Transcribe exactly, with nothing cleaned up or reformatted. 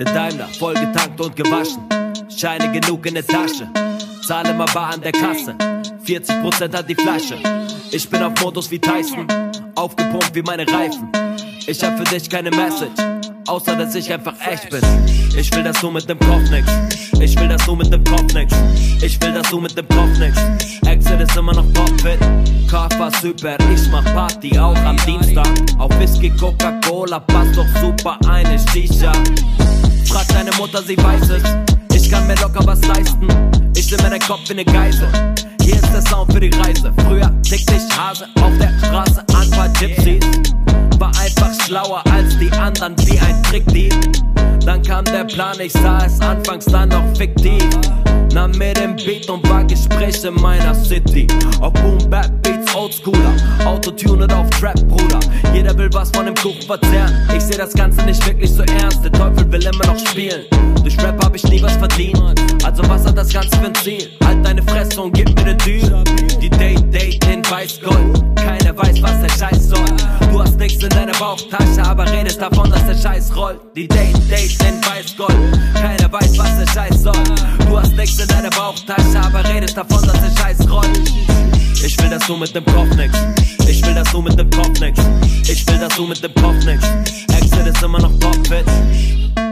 Der Daimler, voll getankt und gewaschen. Scheine genug in der Tasche. Zahl immer bar an der Kasse. vierzig Prozent hat die Flasche. Ich bin auf Modus wie Tyson. Aufgepumpt wie meine Reifen. Ich hab für dich keine Message. Außer dass ich einfach echt bin. Ich will, dass du mit dem Kopf nix. Ich will, dass du mit dem Kopf nix. Ich will, dass du mit dem Kopf nix. Exit ist immer noch topfit. Kauf war super, ich mach Party auch am Dienstag. Auf Whisky, Coca-Cola, passt doch super eine Shisha. Frag deine Mutter, sie weiß es. Ich kann mir locker was leisten. Ich nehm mir deinen Kopf wie ne Geisel. Hier ist der Sound für die Reise. Früher tickte ich Hase auf der Straße an paar Gypsies. War einfach schlauer als die anderen wie ein Trickdieb. Dann kam der Plan, ich sah es anfangs dann noch fiktiv. Nahm mir den Beat und war Gespräche in meiner City. Auf Boom Bap Beats Oldschooler, Autotuned auf Trap, Bruder. Jeder will was von dem Kuchen verzehren. Ich seh das Ganze nicht wirklich so ernst. Der Teufel will immer noch spielen. Durch Rap hab ich nie was verdient. Also was hat das Ganze für ein Ziel? Halt deine Fresse und gib mir den Deal. Die Date, Date in Weißgold. Keiner weiß, was der Scheiß soll. Du hast nichts in deiner Bauchtasche, aber redest davon, dass der Scheiß rollt. Die Date, Date in Weißgold. Keiner weiß, was der Scheiß soll. Du hast nichts in deiner Bauchtasche, aber redest davon, dass der Scheiß rollt. Ich will, dass du mit dem Kopf nix. Ich will, dass du mit dem Kopf nix. Ich will, dass du mit dem Kopf nix. Exit ist immer noch topfit.